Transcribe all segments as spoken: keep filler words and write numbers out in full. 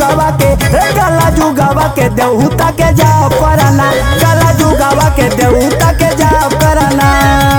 जुगावा के हे काला जुगावा के देवता के जाप कराना काला जुगावा के देवता के जाप कराना।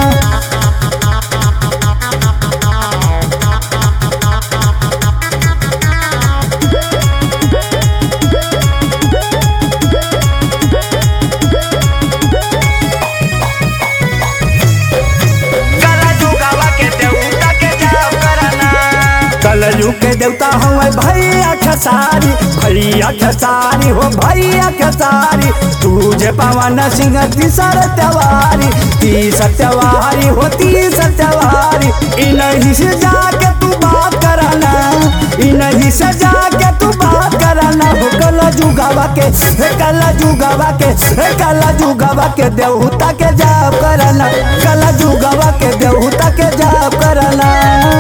कलयुग के देवता हमें भैया खेसारी भैया खेसारी हो भैया खेसारी तुझे पवन सिंह तीसर त्योहारी तीसर त्योहारी हो तीसर त्योहारी इन्हीं से जाके तू बात कराना इन्हीं से जाके तू बात कराना हो कला जुगावा के हे कला जुगावा के हे कला जुगावा के देवता के जाप कराना कला जुगावा के देवता के जाप कराना।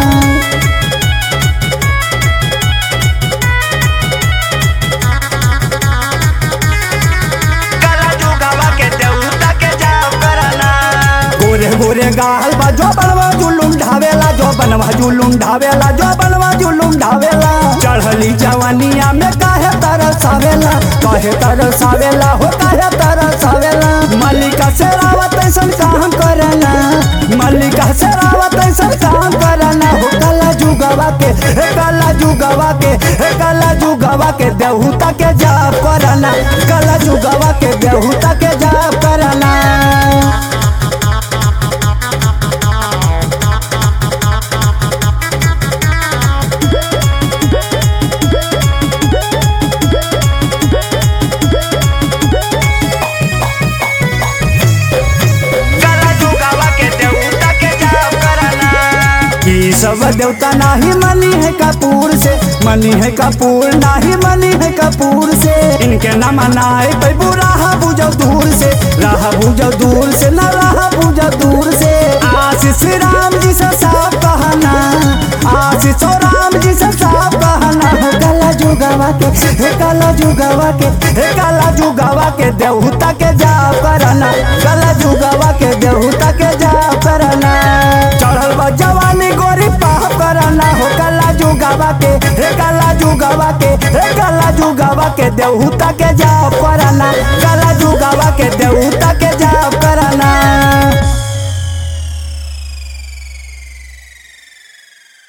गोरे गोरे गाल बा जो बनवा जुलुम ढावेला जो बनवा जुलुम ढावेला जो बनवा जुलुम ढावेला चढ़ली जवानिया में काहे तरसावेला काहे तरसावेला हो काहे तरसावेला मल्लिका शेरावत ऐसन काम करना मल्लिका शेरावत ऐसन काम करना हो काला जुगावा के हे काला जुगावा के हे काला जुगावा के देवता के जाप करना काला जुगावा के देवता के जाप करना। सब देवता नाही मनी है कपूर से मनी है कपूर नाही मनी है कपूर से इनके न मनाए पे बुरा बुझो दूर से राह बुझो दूर से न राह बुझो दूर से आशीष राम जी से साफ कहना आशीष राम जी से साफ कहना हो काला जुगावा के हे काला जुगावा के हे काला जुगावा के देवता के जाप करना काला जुगावा के देवता के जाप करना। चढ़ल बा जवानी गोरी पाप करना हो काला जुगावा के हे काला जुगावा के हे काला जुगावा के देवता के जाप करना काला जुगावा के देवता के